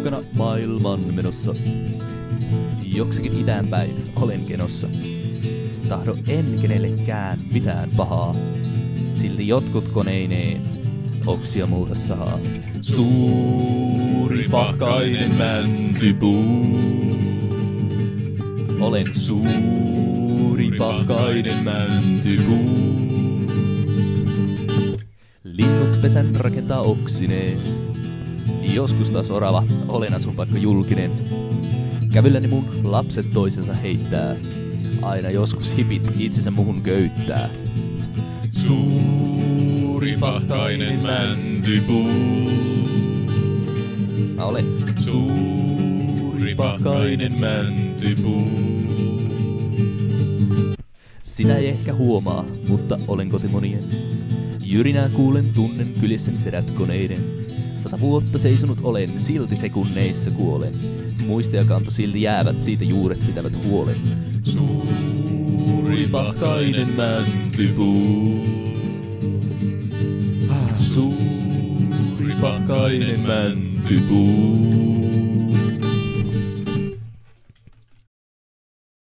mukana maailman menossa. Joksikin itään päin olen kenossa. Tahdo en kenellekään mitään pahaa. Silti jotkut koneineen oksia muuta saa. Suuri pakkainen mäntypuu. Olen suuri pakkainen mäntypuu. Linnut pesän rakentaa oksineen. Joskus taas orava, olen asunpaikka julkinen. Kävylläni mun lapset toisensa heittää. Aina joskus hipit itsensä muhun köyttää. Suuri pakkainen mäntypuu. Mä olen suuri pakkainen mäntypuu. Sitä ei ehkä huomaa, mutta olen kotimonien. Jyrinää kuulen, tunnen kyljessäni terät koneiden. 100 vuotta seisonut olen, silti sekunneissa kuolen. Muista ja kanto silti jäävät, siitä juuret pitävät huolen. Suuri pakkainen mäntypuu. Suuri pakkainen mäntypuu.